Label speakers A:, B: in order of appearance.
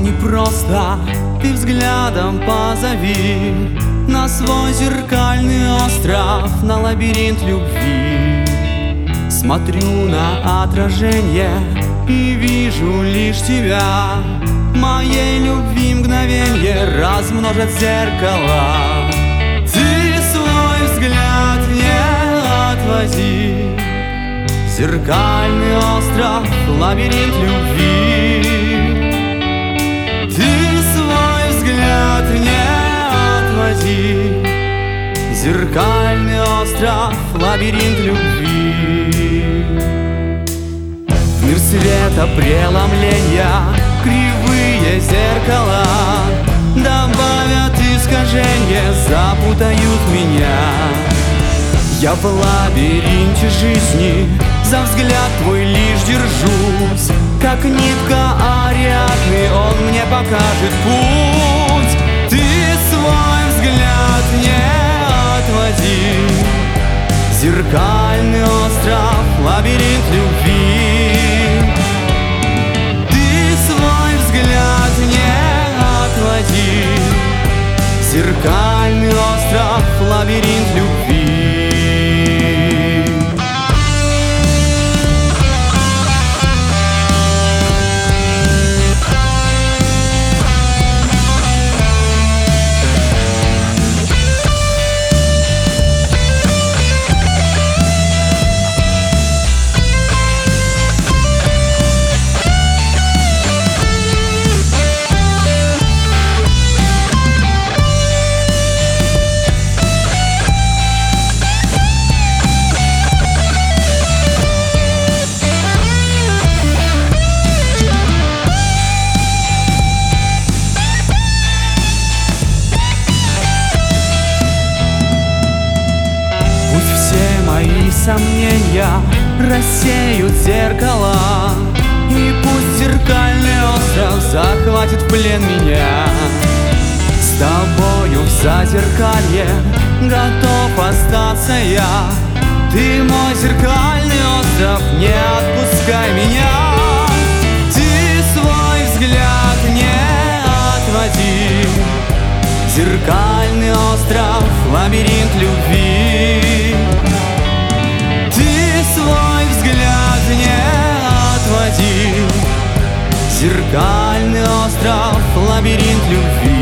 A: не просто, ты взглядом позови на свой зеркальный остров, на лабиринт любви. Смотрю на отражение и вижу лишь тебя. Моей любви мгновенье размножит зеркала. Ты свой взгляд не отводи, зеркальный остров, лабиринт любви. Ты свой взгляд не отводи, зеркальный остров, лабиринт любви. В мир света преломления кривые зеркала добавят искажения, запутают меня. Я в лабиринте жизни за взгляд твой лишь держусь, как нитка Ариадны, он мне покажет путь. Ты свой взгляд не отводи, зеркальный остров, лабиринт любви. Ты свой взгляд не отводи, зеркальный остров, лабиринт любви. Мои сомнения рассеют зеркала, и пусть зеркальный остров захватит в плен меня. С тобою в зазеркалье готов остаться я. Ты мой зеркальный остров, не отпускай меня. Ты свой взгляд не отводи, зеркальный остров, лабиринт любви. Свой взгляд не отводи, зеркальный остров, лабиринт любви.